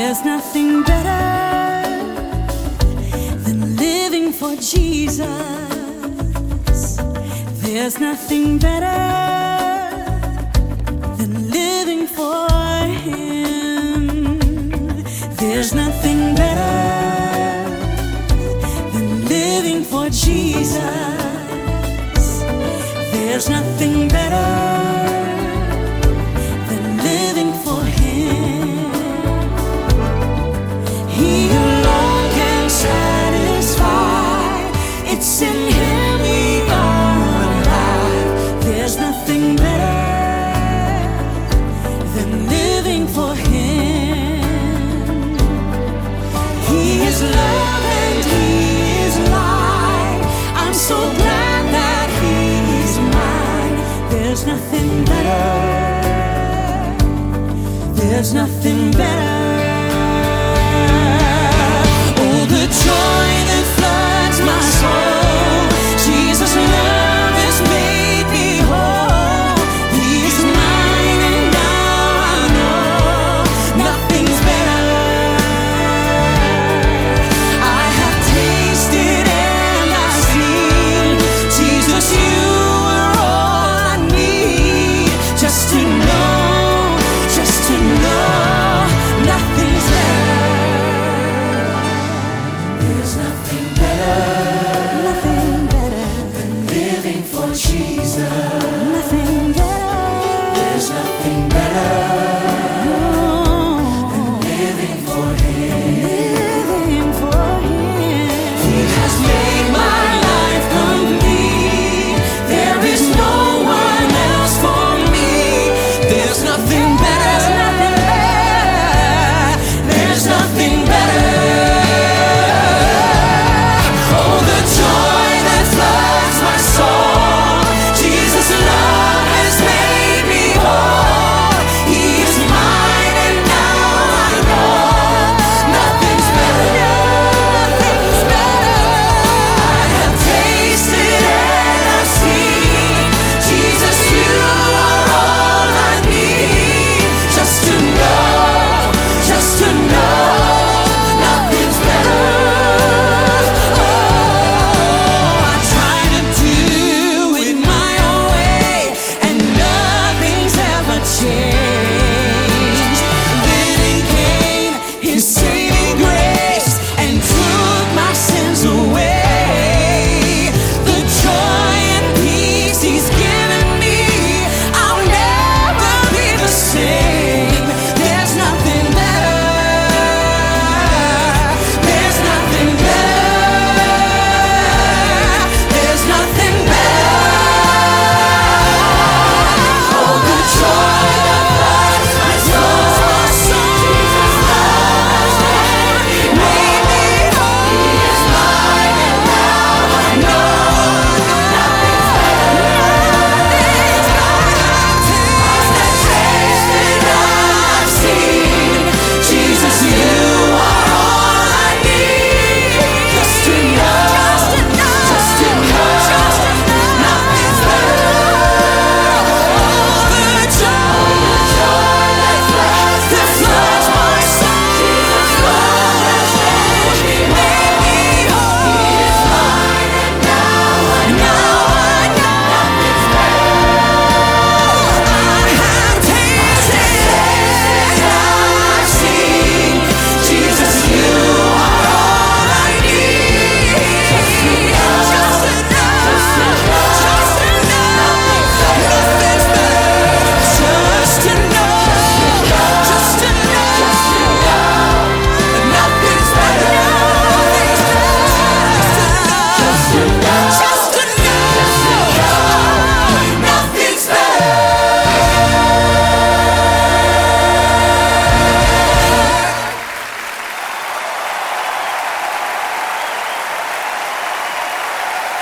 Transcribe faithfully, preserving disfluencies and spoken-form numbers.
There's nothing better than living for Jesus. There's nothing better than living for Him. There's nothing better than living for Jesus. There's nothing better than living for Him. He alone can satisfy. It's in Him we are alive. There's nothing better than living for Him. He is love and He is light. I'm so glad that He is mine. There's nothing better. There's nothing better.